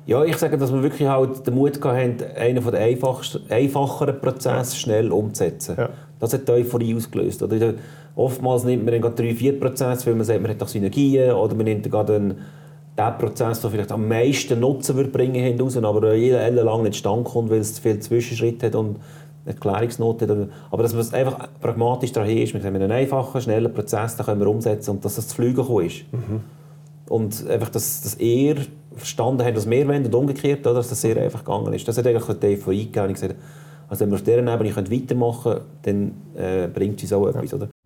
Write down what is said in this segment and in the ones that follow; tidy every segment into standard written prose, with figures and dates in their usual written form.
Ja, ich sage, dass wir wirklich halt den Mut hatten, einen der einfacheren Prozesse schnell umzusetzen. Ja. Das hat die Euphorie ausgelöst. Oder oftmals nimmt man dann gerade 3-4 Prozesse, weil man sagt, man hat doch Synergien, oder man nimmt gerade den Prozess, der vielleicht am meisten Nutzen wird bringen raus, aber ellenlang nicht stand kommt, weil es zu viele Zwischenschritte hat und eine Erklärungsnote hat. Aber dass man es einfach pragmatisch daran ist, wir haben einen einfachen, schnellen Prozess, den können wir umsetzen und dass das zu Fliegen gekommen ist. Mhm. Und einfach, dass er verstanden hat, was wir wollen und umgekehrt, oder, dass das sehr einfach gegangen ist. Das hat eigentlich die Euphorie gegeben. Ich gesagt, also wenn wir auf dieser Ebene weitermachen können, dann bringt es uns auch etwas. Oder?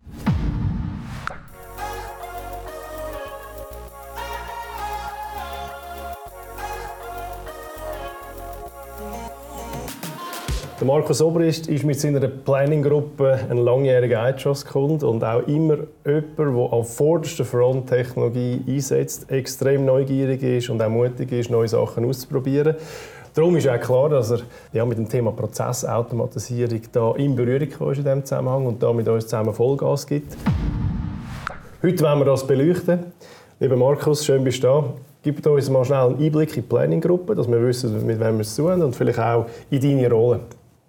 Der Markus Obrist ist mit seiner Planning-Gruppe ein langjähriger Eidgeschosskunde und auch immer jemand, der an vorderster Front Technologie einsetzt, extrem neugierig ist und auch mutig ist, neue Sachen auszuprobieren. Darum ist auch klar, dass er mit dem Thema Prozessautomatisierung da in Berührung ist in diesem Zusammenhang und da mit uns zusammen Vollgas gibt. Heute wollen wir das beleuchten. Lieber Markus, schön bist du da. Gib uns mal schnell einen Einblick in die Planning-Gruppe, dass wir wissen, mit wem wir es tun und vielleicht auch in deine Rolle.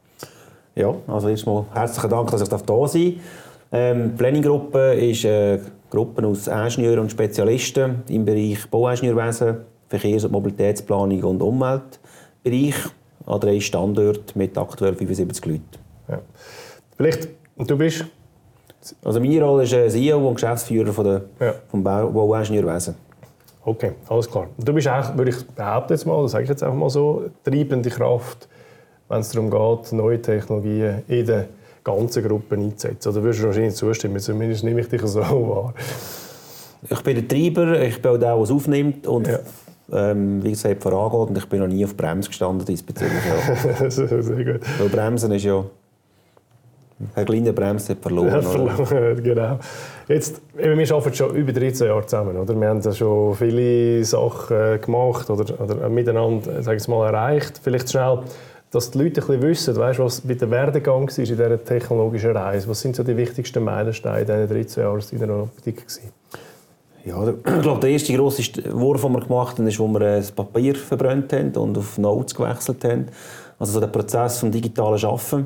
Ja, also erstmal herzlichen Dank, dass ich da sein darf. Die Planning-Gruppe ist eine Gruppe aus Ingenieuren und Spezialisten im Bereich Bauingenieurwesen, Verkehrs- und Mobilitätsplanung und Umweltbereich an 3 Standorten mit aktuell 75 Leuten. Ja. Vielleicht, und du bist? Also meine Rolle ist CEO und Geschäftsführer vom Bauingenieurwesen. Okay, alles klar. Du bist auch, würde ich behaupten jetzt mal, das sage ich jetzt einfach mal so, treibende Kraft, wenn es darum geht, neue Technologien in der ganzen Gruppe einzusetzen. Oder würdest du wahrscheinlich zustimmen? Zumindest nehme ich dich so wahr. Ich bin der Treiber, ich bin auch der, der es aufnimmt und wie gesagt, vorangeht. Und ich bin noch nie auf Bremse gestanden diesbezüglich. Ja. Sehr gut. Weil Bremsen ist ja... Eine kleine Bremse hat verloren. Ja, verloren, genau. Jetzt, wir arbeiten schon über 13 Jahre zusammen. Oder? Wir haben schon viele Sachen gemacht oder miteinander sage ich mal, erreicht. Vielleicht schnell, dass die Leute ein bisschen wissen, weißt, was mit der Werdegang war in dieser technologischen Reise. Was sind so die wichtigsten Meilensteine in diesen 13 Jahren aus deiner Optik? Ja, ich glaube, der erste grosse Wurf, den wir gemacht haben, ist, wo wir das Papier verbrannt haben und auf Notes gewechselt haben. Also so den Prozess des digitalen Arbeiten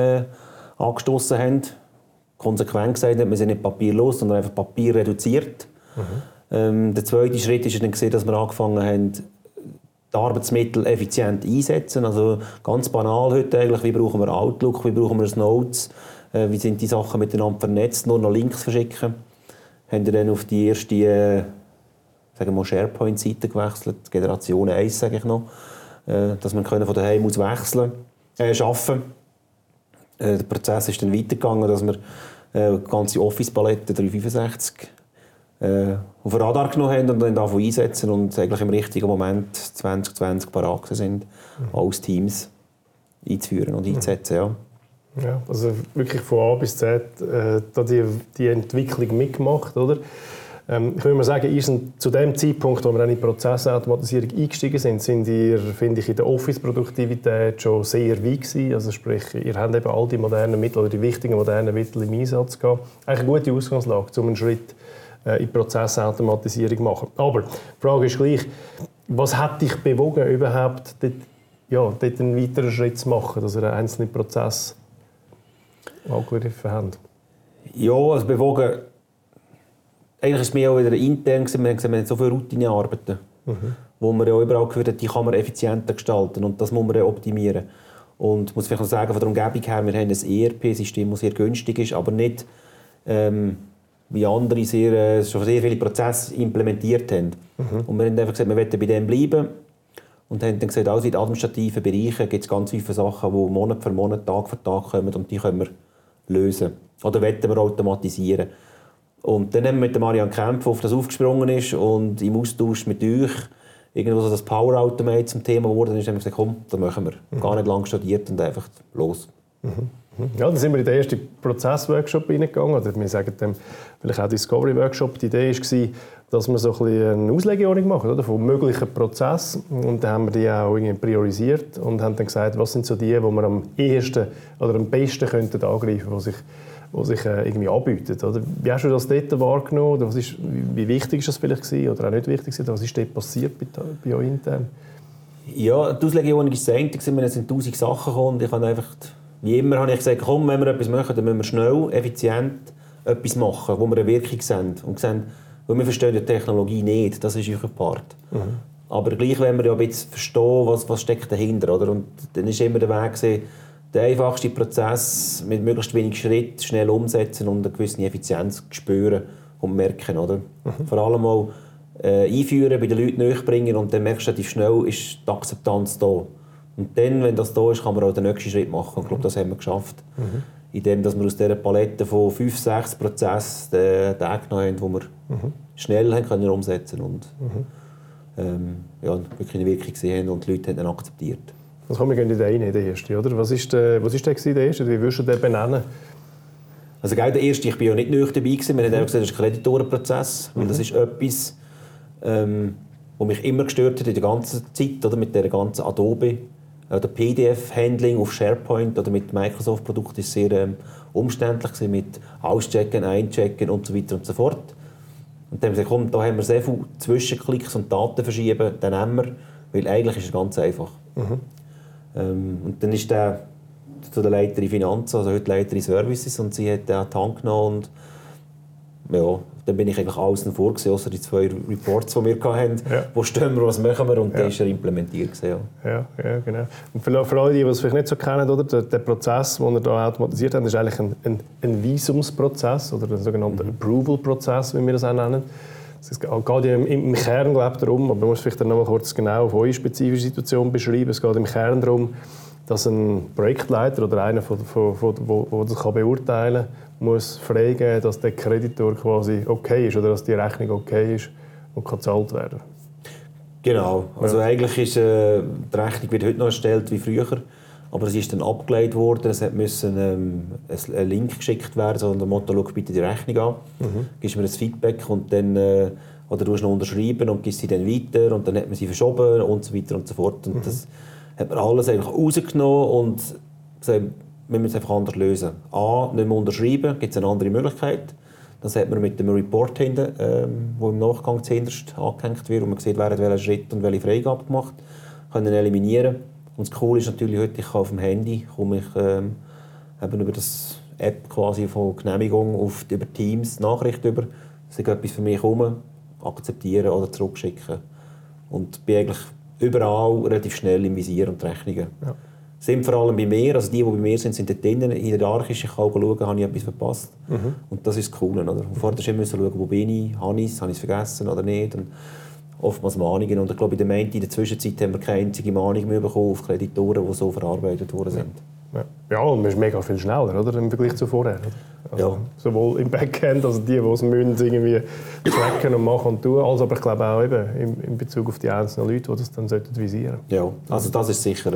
angestoßen haben. Konsequent gesagt haben, wir sind nicht papierlos, sondern einfach Papier reduziert. Mhm. Der zweite Schritt ist dann, dass wir angefangen haben, die Arbeitsmittel effizient einsetzen. Also ganz banal heute eigentlich, wie brauchen wir Outlook, wie brauchen wir Notes, wie sind die Sachen miteinander vernetzt, nur noch Links verschicken. Haben wir dann auf die erste SharePoint-Seite gewechselt, Generation 1 sage ich noch, dass wir von daheim aus arbeiten. Der Prozess ist dann weitergegangen, dass wir die ganze Office-Palette 365 auf den Radar genommen haben und dann davon einsetzen und eigentlich im richtigen Moment 2020 parat sind, alles Teams einzuführen und einzusetzen. Ja. Ja, also wirklich von A bis Z die Entwicklung mitgemacht, oder? Ich würde mal sagen, ihr seid zu dem Zeitpunkt, wo wir in die Prozessautomatisierung eingestiegen sind ihr, finde ich, in der Office-Produktivität schon sehr weit gewesen. Also sprich, ihr habt eben all die modernen Mittel oder die wichtigen modernen Mittel im Einsatz gehabt. Eigentlich eine gute Ausgangslage, um einen Schritt in die Prozessautomatisierung zu machen. Aber die Frage ist gleich, was hat dich bewogen, überhaupt dort einen weiteren Schritt zu machen, dass ihr einen einzelnen Prozess angegriffen habt? Ja, also bewogen. Eigentlich war es mehr auch wieder intern. Wir haben so viele Routinearbeiten, wo man ja überall gehört hat, die kann man effizienter gestalten und das muss man optimieren. Und ich muss vielleicht noch sagen, von der Umgebung her, wir haben ein ERP-System, das sehr günstig ist, aber nicht wie andere schon sehr viele Prozesse implementiert haben. Und wir haben einfach gesagt, wir wollen bei dem bleiben und haben dann gesagt, also in den administrativen Bereichen gibt es ganz viele Sachen, die Monat für Monat, Tag für Tag kommen und die können wir lösen. Oder wollen wir automatisieren. Und dann haben wir mit Marianne Kempf, auf das aufgesprungen ist und im Austausch mit euch irgendwo so das Power Automate zum Thema geworden ist, haben wir gesagt, komm, das machen wir. Gar nicht lange studiert und einfach los. Ja, dann sind wir in den ersten Prozess-Workshop reingegangen, oder wir sagen dem vielleicht auch Discovery-Workshop. Die Idee war, dass wir so ein bisschen eine Auslegeordnung machen, oder, von möglichen Prozessen. Und dann haben wir die auch irgendwie priorisiert und haben dann gesagt, was sind so die wir am ehesten oder am besten könnten angreifen könnten, die sich irgendwie anbieten. Oder? Wie hast du das dort wahrgenommen? Oder wie wichtig ist das vielleicht gewesen, oder auch nicht wichtig gewesen? Was ist dort passiert bei euch intern? Ja, die Auslegung ist das eine. Wir sind 1000 Sachen gekommen und ich habe einfach, wie immer habe ich gesagt, komm, wenn wir etwas machen, dann müssen wir schnell, effizient etwas machen, wo wir eine Wirkung sehen. Und sehen, weil wir verstehen die Technologie nicht, das ist unser Part. Aber gleich wollen wir ja ein bisschen verstehen, was steckt dahinter. Oder? Und dann war immer der Weg, den einfachsten Prozess mit möglichst wenig Schritt schnell umsetzen und eine gewisse Effizienz spüren und merken. Oder? Vor allem auch einführen, bei den Leuten nachbringen und dann merkst du relativ schnell, ist die Akzeptanz da. Und dann, wenn das da ist, kann man auch den nächsten Schritt machen. Und ich glaube, das haben wir geschafft. Indem dass wir aus dieser Palette von 5, 6 Prozessen den genommen haben, die wir schnell haben können umsetzen und ja, wirklich eine Wirkung gesehen haben und die Leute haben ihn akzeptiert. Also komm, wir gehen in den einen, den ersten, oder? Was ist der erste? Wie würdest du den benennen? Also der erste, ich war ja nicht neu dabei. Wir haben auch gesagt, das ist ein Kreditorenprozess, weil das ist etwas, was mich immer gestört hat in der ganzen Zeit, oder? Mit der ganzen Adobe, oder PDF-Handling auf SharePoint oder mit Microsoft-Produkten ist sehr umständlich gewesen, mit Auschecken, Einchecken und so weiter und so fort. Und dann haben wir gesagt, komm, da haben wir sehr viele Zwischenklicks und Daten verschieben, dann nehmen wir, weil eigentlich ist es ganz einfach. Und dann ist der zu der Leiterin Finanzen, also heute Leiterin Services, und sie hat den an die Hand genommen und ja, dann bin ich eigentlich außen vor gewesen, ausser die 2 Reports, die wir hatten, wo stehen wir, was machen wir, und dann ist er implementiert gewesen, ja, genau. Und für alle, die es vielleicht nicht so kennen, oder, der Prozess, den wir hier automatisiert haben, ist eigentlich ein Visumsprozess oder ein sogenannter Approval-Prozess, wie wir das auch nennen. Es geht ja im Kern darum, aber man muss vielleicht noch mal kurz genau auf eure spezifische Situation beschreiben. Es geht im Kern darum, dass ein Projektleiter oder einer, der das beurteilen kann, muss freigeben, dass der Kreditor quasi okay ist oder dass die Rechnung okay ist und kann gezahlt werden. Genau. Also eigentlich ist die Rechnung wird heute noch erstellt wie früher, aber es ist dann abgelehnt worden. Es musste ein Link geschickt werden, so unter dem Motto, schau bitte die Rechnung an, gibst mir ein Feedback und dann oder du musst noch unterschreiben und gibst sie dann weiter und dann hat man sie verschoben und so weiter und so fort. Und das hat man alles eigentlich rausgenommen und gesagt, wir müssen es einfach anders lösen. A, nicht mehr unterschreiben, gibt es eine andere Möglichkeit. Das hat man mit dem Report hinten, wo im Nachgang zuerst angehängt wird und man sieht, wer hat welchen Schritt und welche Freigabe gemacht, können eliminieren. Und das Coole ist natürlich heute, ich kann auf dem Handy komme ich eben über das App quasi von Genehmigung über Teams Nachricht über, dass ich etwas für mich komme, akzeptieren oder zurückschicken. Und bin eigentlich überall relativ schnell im Visier und die Rechnungen. Ja. Sind vor allem bei mir, also die bei mir sind dort drinnen, hierarchisch, ich kann auch schauen, habe ich etwas verpasst. Und das ist das Coole. Oder? Und vorher musst du schauen, wo bin ich, habe ich es vergessen oder nicht. Und oftmals Mahnungen. Und ich glaube, in der Zwischenzeit haben wir keine einzige Mahnung mehr bekommen auf Kreditoren, die so verarbeitet worden sind. Ja, und man ist mega viel schneller, oder, im Vergleich zu vorher. Also, sowohl im Backend, also die es müssen irgendwie tracken und machen und tun, als aber ich glaube auch eben in Bezug auf die einzelnen Leute, die das dann visieren sollten. Ja, also das ist sicher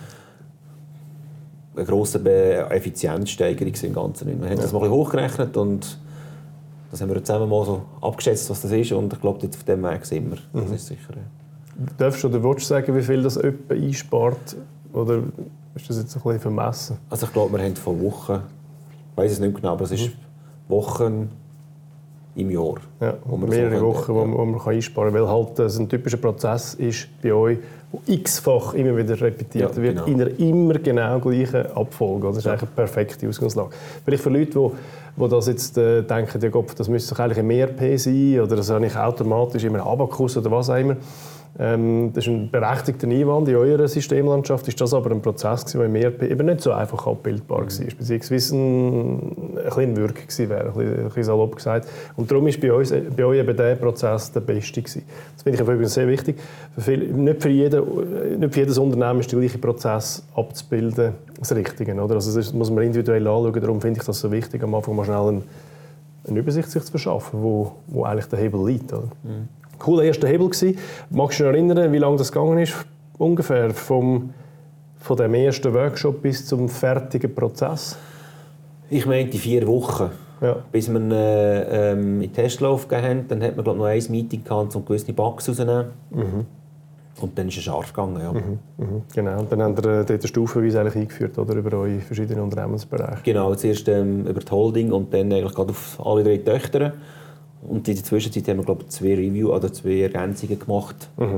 eine grosse Effizienzsteigerung im Ganzen. Wir haben das mal ein bisschen hochgerechnet und das haben wir zusammen mal so abgeschätzt, was das ist, und ich glaube, auf dem Weg sind wir. Das ist sicher. Darfst du oder willst du sagen, wie viel das etwa einspart? Oder ist das jetzt ein bisschen vermessen? Also ich glaube, wir haben von Wochen, ich weiß es nicht genau, aber es ist Wochen im Jahr. Ja, mehrere Wochen, wo man einsparen kann, weil halt das ein typischer Prozess ist bei euch, der x-fach immer wieder repetiert wird, in einer immer genau gleichen Abfolge. Das ist eigentlich eine perfekte Ausgangslage. Vielleicht für Leute, die das jetzt denken, ja Gott, das müsste doch eigentlich ein ERP sein oder das habe ich automatisch immer einen Abacus oder was auch immer. Das ist ein berechtigter Einwand in eurer Systemlandschaft. Ist das aber ein Prozess, der im ERP eben nicht so einfach abbildbar war, beziehungsweise ein bisschen Wirkung wäre, ein bisschen salopp gesagt. Und darum war bei euch eben dieser Prozess der beste gewesen. Das finde ich übrigens sehr wichtig. Nicht für jedes Unternehmen ist der gleiche Prozess abzubilden das Richtige. Oder? Also das muss man individuell anschauen. Darum finde ich das so wichtig, am Anfang mal schnell eine Übersicht sich zu verschaffen, wo eigentlich der Hebel liegt. Oder? Cooler erster Hebel gewesen. Magst du dich erinnern, wie lange das gegangen ist? Ungefähr von dem ersten Workshop bis zum fertigen Prozess? Ich meinte 4 Wochen. Ja. Bis wir in den Testlauf gegeben haben, dann hat man noch ein Meeting gehabt, um gewisse Bugs rauszunehmen. Und dann ist es scharf gegangen. Ja. Genau. Und dann habt ihr dort stufenweise eigentlich eingeführt, oder, über eure verschiedenen Unternehmensbereiche? Genau, zuerst über die Holding und dann eigentlich gerade auf alle 3 Töchter. Und in der Zwischenzeit haben wir, glaube ich, 2 Ergänzungen gemacht.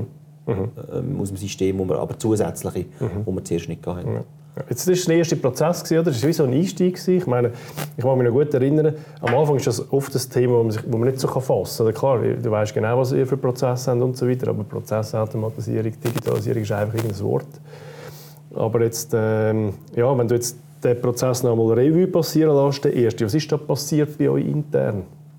aus dem System, aber zusätzliche, die wir zuerst nicht hatten. Ja. Jetzt war das der erste Prozess, oder? Das war wie so ein Einstieg. Ich meine, ich kann mich noch gut erinnern, am Anfang ist das oft ein Thema, das man nicht so fassen kann. Klar, du weißt genau, was ihr für Prozesse habt und so weiter, aber Prozessautomatisierung, Digitalisierung ist einfach irgendein Wort. Aber jetzt, wenn du jetzt den Prozess noch einmal Revue passieren lässt, der erste, was ist da passiert bei euch intern?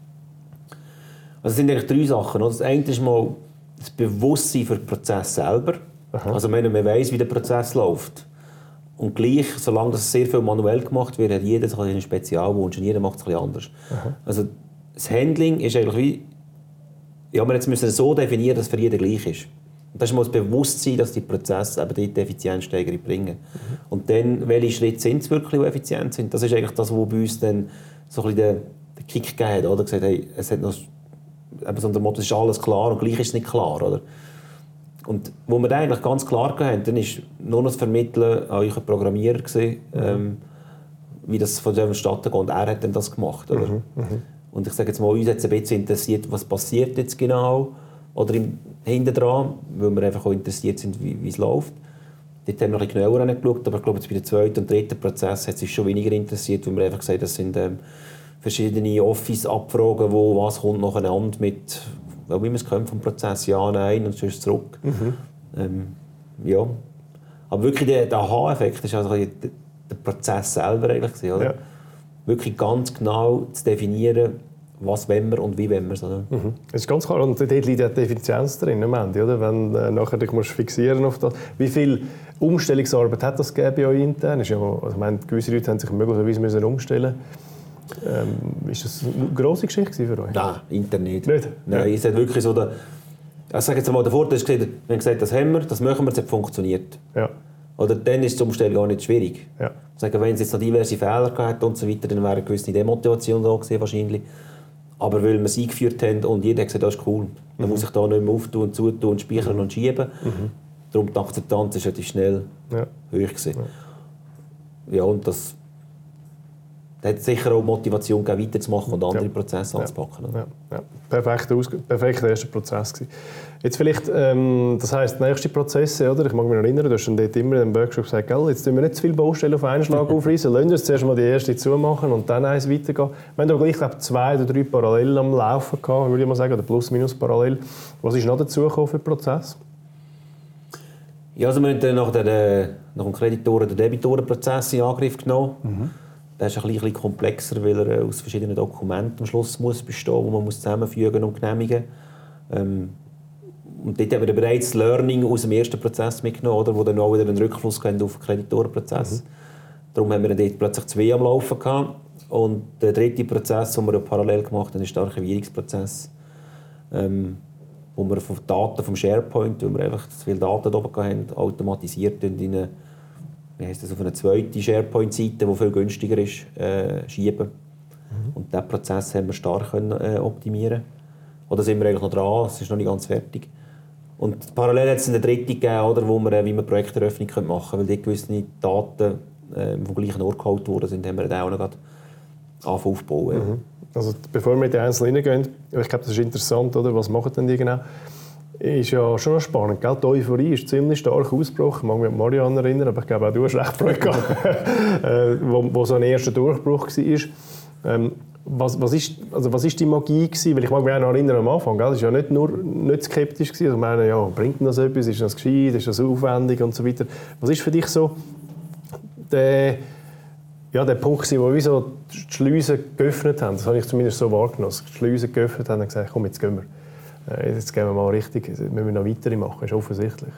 Also es sind eigentlich 3 Sachen. Das eine ist mal das Bewusstsein für den Prozess selber. Aha. Also wenn man weiss, wie der Prozess läuft. Und gleich, solange das sehr viel manuell gemacht wird, hat jeder einen Spezialwunsch und jeder macht es ein bisschen anders. Aha. Also das Handling ist eigentlich wie, wir jetzt müssen es so definieren, dass es für jeden gleich ist. Und das ist mal das Bewusstsein, dass die Prozesse eben die Effizienzsteigerung bringen. Und dann, welche Schritte sind es wirklich, die effizient sind? Das ist eigentlich das, was bei uns dann so ein bisschen den Kick gegeben hat. Oder? Gesagt, hey, es hat noch, eben so unter dem Motto, es ist alles klar und gleich ist es nicht klar. Oder? Und wo wir das eigentlich ganz klar hatten, dann ist nur noch das Vermitteln an euren Programmierer gewesen, wie das von dem Stadt geht. Und er hat dann das gemacht. Oder? Und ich sage jetzt mal, uns hat es ein bisschen interessiert, was passiert jetzt genau, oder hinten dran, weil wir einfach auch interessiert sind, wie es läuft. Dort haben wir ein bisschen genauer angeschaut, aber ich glaube, jetzt bei dem zweiten und dritten Prozess hat es uns schon weniger interessiert, weil wir einfach gesagt haben, das sind verschiedene Office-Abfragen, wo was kommt nacheinander mit, wie man es kennt vom Prozess, ja, nein und sonst zurück. Ja. Aber wirklich der Aha-Effekt war also der Prozess selber eigentlich, oder? Ja. Wirklich ganz genau zu definieren, was wollen wir und wie wollen wir es. Das ist ganz klar. Und dort liegt ja die Effizienz drin am Ende, oder? Wenn nachher dich musst fixieren auf das. Wie viel Umstellungsarbeit hat das gegeben bei euch intern? Ist ja, also ich meine, gewisse Leute haben sich möglicherweise umstellen müssen. Ist das eine grosse Geschichte für euch? Nein, intern nicht. Nicht? Nein, es hat wirklich so ich sage jetzt mal, der Vorteil ist, wir haben gesagt, das haben wir, das machen wir, das hat funktioniert. Ja. Oder dann ist die Umstellung gar nicht schwierig. Ja. Sagen, wenn es jetzt noch diverse Fehler gehabt und so weiter, dann wäre eine gewisse Demotivation da gewesen, wahrscheinlich. Aber weil wir es eingeführt haben und jeder hat gesagt, das ist cool, dann muss ich da nicht mehr auftun und zutun und speichern und schieben. Darum die Akzeptanz ist relativ schnell hoch gewesen. Ja, und das hat sicher auch Motivation gegeben, weiterzumachen und andere Prozesse anzupacken. Ja. Perfekter erster Prozess gewesen. Jetzt vielleicht, das heisst, nächste Prozesse, oder? Ich mag mich noch erinnern, du hast dort immer in dem Workshop gesagt, jetzt tun wir nicht zu viele Baustellen auf einen Schlag aufreißen, lassen wir uns zuerst mal die erste zumachen und dann eins weitergehen. Wir haben aber gleich, glaube 2 oder 3 parallel am Laufen gehabt, würde ich mal sagen, oder plus minus parallel. Was ist noch dazu gekommen für den Prozess? Ja, also wir haben dann nach dem Kreditoren- und Debitorenprozess in Angriff genommen. Der ist ein bisschen komplexer, weil er aus verschiedenen Dokumenten am Schluss muss bestehen, die man zusammenfügen und genehmigen muss. Und dort haben wir bereits das Learning aus dem ersten Prozess mitgenommen, oder, wo dann auch wieder einen Rückfluss auf den Kreditorenprozess. Darum haben wir dort plötzlich 2 am Laufen gehabt. Und der dritte Prozess, den wir parallel gemacht haben, ist der Archivierungsprozess. Wo wir von Daten vom SharePoint, weil wir einfach zu viele Daten oben hatten, automatisiert in eine, auf eine zweite SharePoint-Seite, die viel günstiger ist, schieben. Und diesen Prozess haben wir stark optimieren. Oder sind wir eigentlich noch dran, es ist noch nicht ganz fertig. Und parallel hat es eine dritte gegeben, oder, wo wir, wie man Projekteröffnung machen können, weil die gewissen Daten vom gleichen Ort geholt wurden, sind, haben wir dann auch noch aufbauen. Also bevor wir in die Einzelnen reingehen, ich glaube, das ist interessant, oder? Was machen denn die genau? Ist ja schon noch spannend, gell? Die Euphorie ist ziemlich stark ausgebrochen. Ich mag mich an Marianne erinnern, aber ich glaube auch du hast recht Freude gehabt, wo so ein erster Durchbruch war. Was ist die Magie gewesen? Weil ich mag mich auch noch erinnern am Anfang, gell? Das war ja nicht skeptisch gewesen. Also ich meine, ja, bringt denn das etwas? Ist das gescheit? Ist das aufwendig und so weiter? Was ist für dich so der Punkt, wo wir so die Schleusen geöffnet haben? Das habe ich zumindest so wahrgenommen. Die Schleusen geöffnet haben und gesagt, komm, jetzt gehen wir. Jetzt gehen wir mal richtig, jetzt müssen wir noch weitere machen, ist offensichtlich.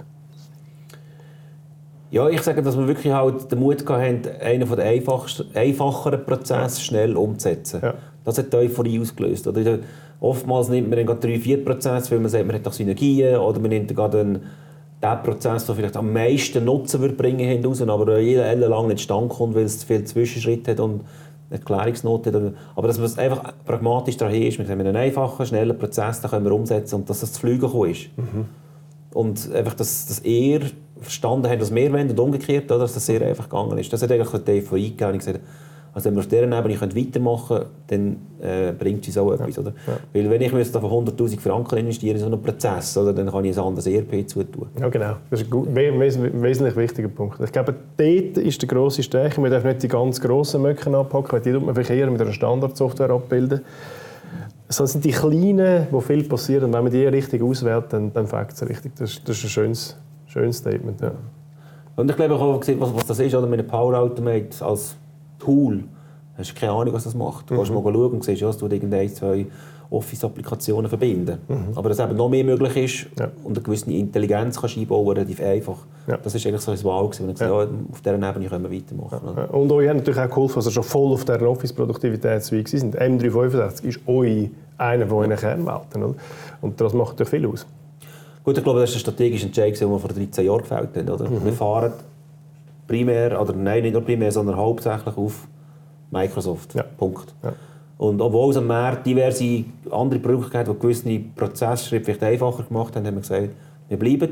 Ja, ich sage, dass wir wirklich halt den Mut hatten, einen der einfacheren Prozesse schnell umzusetzen. Ja. Das hat die Euphorie ausgelöst. Oder oftmals nimmt man dann 3-4 Prozesse, weil man sagt, man hat doch Synergien, oder man nimmt gerade den Prozess, der vielleicht am meisten Nutzen wird bringen raus, aber ellenlang nicht stand kommt, weil es zu viele Zwischenschritte hat und eine Erklärungsnote hat. Aber dass man es einfach pragmatisch daran ist, mit einem einfachen, schnellen Prozess, den können wir umsetzen und dass das zu Fliegen gekommen ist. Und einfach, dass er verstanden hat, was wir wollen und umgekehrt, oder, dass das sehr einfach gegangen ist. Das hat eigentlich die Euphorie gegeben. Ich gesagt, Also wenn wir auf dieser Ebene weitermachen können, dann bringt es uns auch etwas. Oder? Ja. Weil wenn ich von 100'000 Franken investieren in so einen Prozess, oder, dann kann ich ein anderes ERP zutun. Ja, genau. Das ist ein wesentlich wichtiger Punkt. Ich glaube, dort ist die grosse Stärke. Man darf nicht die ganz grossen Möcken anpacken, weil die tut man vielleicht eher mit einer Standardsoftware abbilden. Das sind die kleinen, wo viel passiert. Und wenn man die richtig auswählt, dann fängt es richtig. Das ist ein schönes Statement. Ja. Und ich glaube, ich habe gesehen, was das ist, oder mit einem Power Automate als Tool. Du hast keine Ahnung, was das macht. Du kannst mal schauen und siehst, dass du irgendeine, 2 Office-Applikationen verbinden. Aber dass eben noch mehr möglich ist und eine gewisse Intelligenz kannst einbauen, relativ einfach. Ja. Das ist eigentlich so ein Wahl, wo ich gesagt habe, auf dieser Ebene können wir weitermachen. Ja. Und euch hat natürlich auch geholfen, dass ihr schon voll auf dieser Office-Produktivitätsweise sind. M365 ist einer von euren Kernwelten. Oder? Und das macht euch viel aus. Gut, ich glaube, das ist ein strategischer Entscheid, den wir vor 13 Jahren gefällt haben. Oder? Wir fahren primär, oder nein, nicht nur primär, sondern hauptsächlich auf Microsoft. Ja. Punkt. Ja. Und obwohl es am Markt diverse andere Produkte gibt, die gewisse Prozessschritte vielleicht einfacher gemacht haben, haben wir gesagt, wir bleiben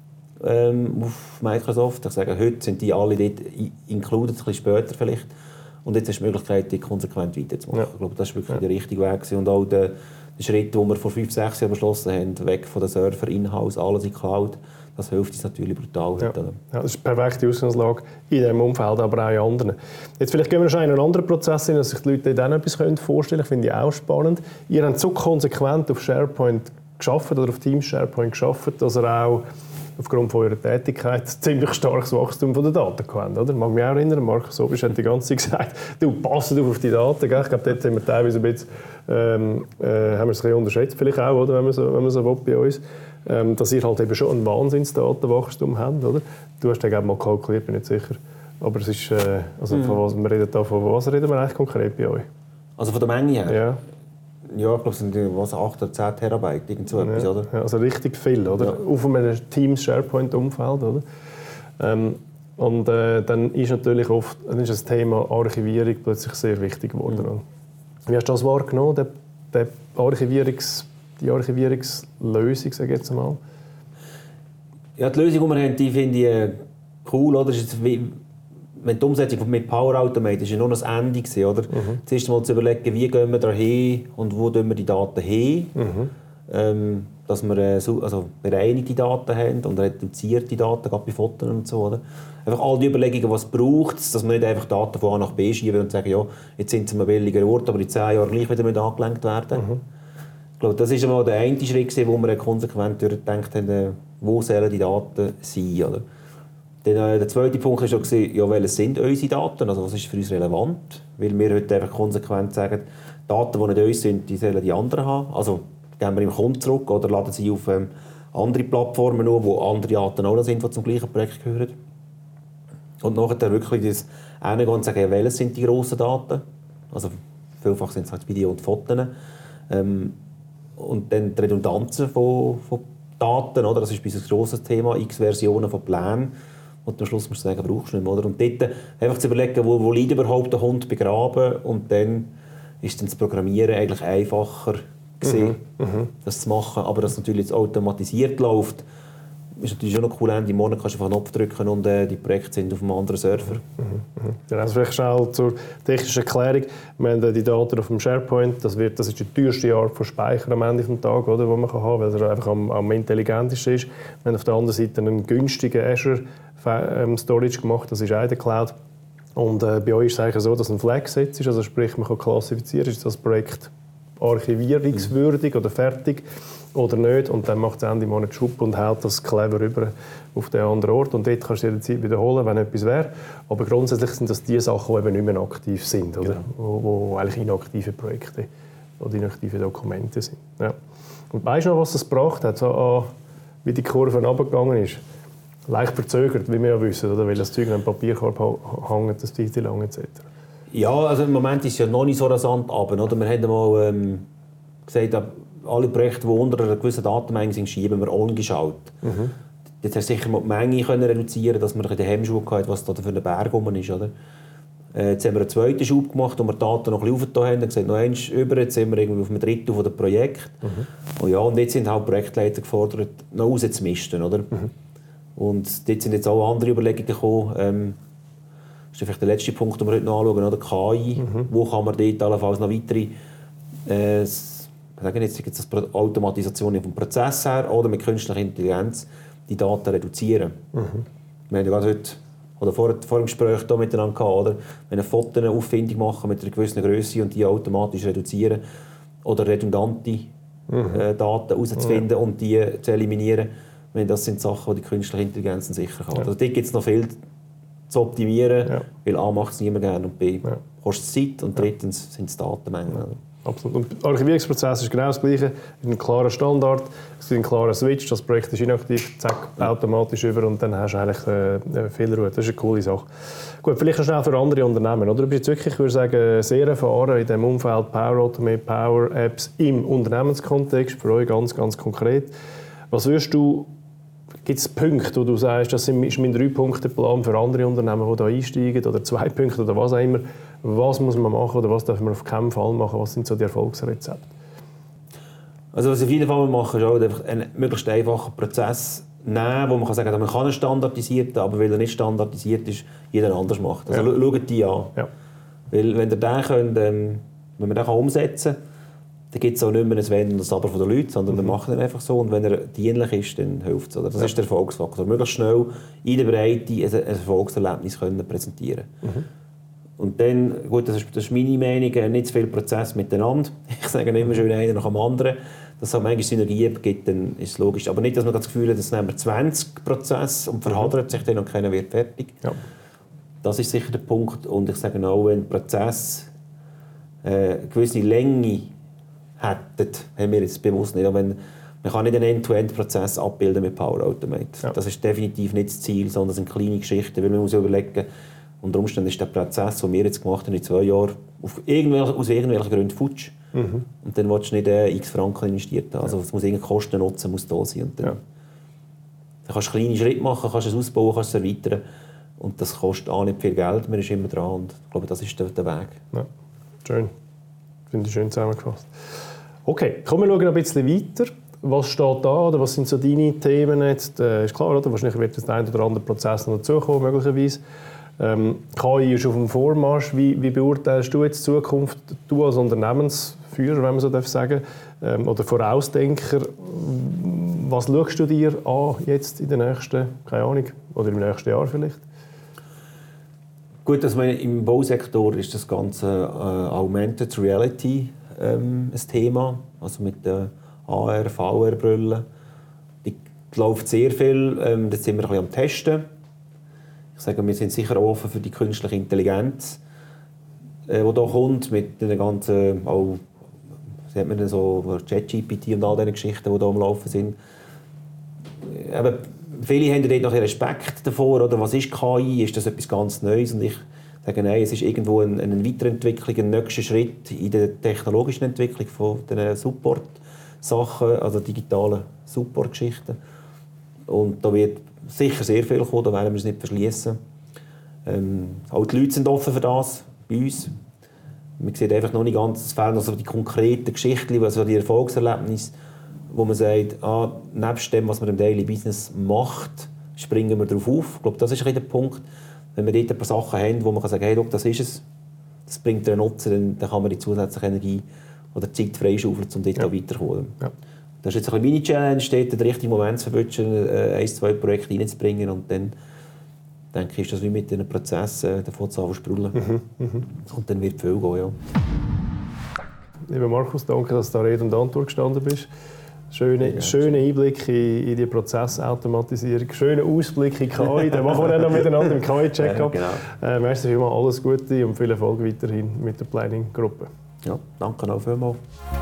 auf Microsoft. Ich sage, heute sind die alle dort included, ein bisschen später vielleicht. Und jetzt ist die Möglichkeit, die konsequent weiterzumachen. Ja. Ich glaube, das war wirklich der richtige Weg. Und auch der Schritt, den wir vor 5-6 Jahren beschlossen haben, weg von den Server, in-house, alles in Cloud, das hilft uns natürlich brutal. Ja. Ja, das ist eine perfekte Ausgangslage in diesem Umfeld, aber auch in anderen. Jetzt vielleicht gehen wir schon in einen anderen Prozess hin, dass sich die Leute dann etwas vorstellen können. Finde ich auch spannend. Ihr habt so konsequent auf SharePoint geschafft oder auf Teams SharePoint geschafft, dass ihr auch aufgrund von eurer Tätigkeit ziemlich starkes Wachstum von der Daten habt, oder? Ich mag mich auch erinnern, Markus Sobisch hat die ganze Zeit gesagt, du, passt auf die Daten. Gell? Ich glaube, dort sind wir teilweise ein bisschen, haben wir es ein bisschen unterschätzt, vielleicht auch, oder? Wenn man so will bei uns. Dass ihr halt eben schon ein Wahnsinns-Datenwachstum habt, oder? Du hast den mal kalkuliert, bin ich nicht sicher. Aber es ist, von was reden wir eigentlich konkret bei euch? Also von der Menge her? Ja. Ja, ich glaube, es sind 8 oder 10 Terabyte, irgend so etwas, oder? Ja, also richtig viel, oder? Ja. Auf einem Teams-SharePoint-Umfeld, oder? Und dann ist natürlich oft das Thema Archivierung plötzlich sehr wichtig geworden. Wie hast du das wahrgenommen, die Archivierungslösung, sage ich jetzt mal? Ja, die Lösung, die wir haben, die finde ich cool, oder? Wenn die Umsetzung mit Power Automate ist ja nur das Ende gewesen, oder? Zuerst mal zu überlegen, wie gehen wir da hin und wo tun wir die Daten hin, dass wir bereinigte Daten haben und reduzierte Daten, gerade bei Fotos und so, oder? Einfach all die Überlegungen, was braucht es, dass wir nicht einfach Daten von A nach B schieben und sagen, ja, jetzt sind sie an einem billigen Ort, aber in 10 Jahren gleich wieder angelenkt werden. Ich glaube, das war einmal der eine Schritt, wo wir konsequent durchgedacht haben, wo sollen die Daten sein, oder? Der zweite Punkt war schon, ja, welche sind unsere Daten, also was ist für uns relevant? Weil wir heute einfach konsequent sagen, Daten, die nicht uns sind, die sollen die anderen haben. Also gehen wir im Kunden zurück oder laden sie auf andere Plattformen an, wo andere Daten auch noch sind, die zum gleichen Projekt gehören. Und nachher wirklich das hingehen und sagen, welche sind die grossen Daten? Also vielfach sind es halt Video und Fotos. Und dann die Redundanzen von Daten, oder? Das ist bei uns ein grosses Thema, x Versionen von Plänen. Und am Schluss musst du sagen, brauchst du nicht mehr, oder? Und dort einfach zu überlegen, wo liegt überhaupt der Hund begraben, und dann ist dann das Programmieren eigentlich einfacher gewesen, das zu machen. Aber dass es natürlich jetzt automatisiert läuft, ist natürlich schon noch cool. Ende Monat kannst du einfach einen Knopf drücken und die Projekte sind auf einem anderen Server. Ja, also vielleicht schnell zur technischen Erklärung. Wir haben die Daten auf dem SharePoint. Das ist die teuerste Art von Speicher am Ende des Tages, oder, die man haben kann, weil er einfach am intelligentesten ist. Wir haben auf der anderen Seite einen günstigen Azure Storage gemacht, das ist auch in der Cloud. Und bei euch ist es eigentlich so, dass ein Flag-Set ist, also sprich, man kann klassifizieren, ist das Projekt archivierungswürdig oder fertig oder nicht, und dann macht es Ende Monat Schub und hält das clever rüber auf den anderen Ort, und dort kannst du jederzeit wiederholen, wenn etwas wäre. Aber grundsätzlich sind das die Sachen, die eben nicht mehr aktiv sind, oder? Genau. Wo eigentlich inaktive Projekte oder inaktive Dokumente sind. Ja. Und weißt du noch, was das gebracht hat, so, wie die Kurve runtergegangen ist? Leicht verzögert, wie wir ja wissen, oder? Weil das Zeug am Papierkorb hängt, das Zeit lang etc. Ja, also im Moment ist es ja noch nicht so rasant runter, oder? Wir haben mal gesagt, alle Projekte, die unter einer gewissen Datenmenge sind, schieben wir angeschaut. Jetzt hast du sicher mal die Menge können reduzieren, dass wir den Hemmschuh hatten, was da für ein Berg rum ist, oder? Jetzt haben wir einen zweiten Schub gemacht, wo wir die Daten noch ein bisschen aufgetan haben und gesagt, noch eins über, jetzt sind wir irgendwie auf einem Drittel von dem Projekt. Und, ja, und jetzt sind halt Projektleiter gefordert, noch rauszumisten, oder? Und dort sind jetzt auch andere Überlegungen gekommen. ist vielleicht der letzte Punkt, den wir heute noch anschauen, oder? KI. Wo kann man dort allenfalls noch weitere jetzt das Automatisation vom Prozess her oder mit künstlicher Intelligenz die Daten reduzieren. Wir haben ja gerade heute oder vor dem Gespräch hier miteinander gehabt, oder? Wenn wir Fotos auffindig machen mit einer gewissen Größe und die automatisch reduzieren oder redundante Daten herauszufinden und die zu eliminieren, das sind Sachen, die künstliche Intelligenz sicher kann. Also dort gibt es noch viel zu optimieren, weil A macht es niemand gerne und B kostet es Zeit und drittens sind es Datenmengen. Absolut. Und der Archivierungsprozess ist genau das Gleiche. Es ist ein klarer Standard, es ist ein klarer Switch, das Projekt ist inaktiv, zack, automatisch über und dann hast du eigentlich viel Ruhe. Das ist eine coole Sache. Gut, vielleicht noch schnell für andere Unternehmen. Oder? Du bist jetzt wirklich, ich würde sagen, sehr erfahren in dem Umfeld Power Automate, Power Apps im Unternehmenskontext, für euch ganz, ganz konkret. Was würdest du, gibt es Punkte, wo du sagst, das ist mein 3-Punkte-Plan für andere Unternehmen, die da einsteigen, oder 2 Punkte oder was auch immer. Was muss man machen oder was darf man auf keinen Fall machen? Was sind so die Erfolgsrezepte? Also was auf jeden Fall machen, ist auch einfach einen möglichst einfachen Prozess nehmen, wo man kann sagen, man kann einen standardisierten, aber weil er nicht standardisiert ist, jeder anders macht. Also schaut die an. Ja. Weil wenn ihr den könnt, wenn man den umsetzen kann, dann gibt es auch nicht mehr ein Wenn und ein Aber von den Leuten, sondern wir machen ihn einfach so. Und wenn er dienlich ist, dann hilft es. Oder? Das ist der Erfolgsfaktor. Möglichst schnell in der Breite ein Erfolgserlebnis können präsentieren. Und dann, gut, das ist meine Meinung, nicht zu viel Prozess miteinander. Ich sage immer schön einer nach dem anderen. Dass es manchmal Synergien gibt, dann ist es logisch. Aber nicht, dass man das Gefühl hat, dass nehmen wir 20 Prozesse und verhadert sich dann und keiner wird fertig. Ja. Das ist sicher der Punkt. Und ich sage auch, wenn der Prozess eine gewisse Länge hätten, haben wir jetzt bewusst nicht. Man kann nicht einen End-to-End-Prozess abbilden mit Power Automate. Ja. Das ist definitiv nicht das Ziel, sondern das sind kleine Geschichten. Weil man muss überlegen, unter Umständen ist der Prozess, den wir jetzt gemacht haben in 2 Jahren, aus irgendwelchen Gründen futsch. Und dann willst du nicht x Franken investiert haben. Also es muss irgendein Kosten-Nutzen muss da sein. Und dann kannst du kleine Schritte machen, kannst es ausbauen, kannst es erweitern. Und das kostet auch nicht viel Geld, man ist immer dran. Und ich glaube, das ist der Weg. Ja. Schön. Finde ich schön zusammengefasst. Okay, kommen wir schauen ein bisschen weiter. Was steht da oder was sind so deine Themen jetzt? Ist klar, oder? Wahrscheinlich wird das ein oder andere Prozess noch dazukommen, möglicherweise. KI ist auf dem Vormarsch. Wie beurteilst du jetzt die Zukunft, du als Unternehmensführer, wenn man so sagen darf, oder Vorausdenker? Was schaust du dir an jetzt in den nächsten, keine Ahnung, oder im nächsten Jahr vielleicht? Gut, also im Bausektor ist das ganze Augmented Reality ein Thema, also mit der AR, VR-Brille. Die läuft sehr viel, das sind wir ein bisschen am Testen. Ich sage, wir sind sicher offen für die künstliche Intelligenz, die hier kommt, mit den ganzen, auch, sieht man so ChatGPT und all diese Geschichten, die hier am Laufen sind. Aber viele haben dort noch Respekt davor, oder? Was ist KI? Ist das etwas ganz Neues? Und ich sage, nein, es ist irgendwo eine Weiterentwicklung, ein nächster Schritt in der technologischen Entwicklung von den Support-Sachen, also digitalen Support-Geschichten. Und da wird sicher sehr viel kommen, da werden wir es nicht verschließen. Auch die Leute sind offen für das, bei uns. Man sieht einfach noch nicht ganz, es fehlen also die konkreten Geschichten, also die Erfolgserlebnisse, wo man sagt, nebst dem, was man im Daily Business macht, springen wir darauf auf. Ich glaube, das ist der Punkt. Wenn wir dort ein paar Sachen haben, wo man sagen kann, hey, look, das ist es, das bringt einen Nutzen, dann kann man die zusätzliche Energie oder Zeit freischaufeln, um dort auch weiterzukommen. Ja. Das ist jetzt ein bisschen meine Challenge, dort den richtigen Moment zu verwünschen, 1-2 Projekte reinzubringen und dann denke ich, ist das wie mit diesen Prozessen, davon zu sprudeln. Und dann wird viel gehen, ja. Lieber Markus, danke, dass du da Rede und Antwort gestanden bist. Schöner Einblick in die Prozessautomatisierung, schöner Ausblick in KI. Den machen wir dann noch miteinander im KI-Check-up. Genau. Merci vielmals, alles Gute und viel Erfolg weiterhin mit der Planning-Gruppe. Ja, danke auch vielmals.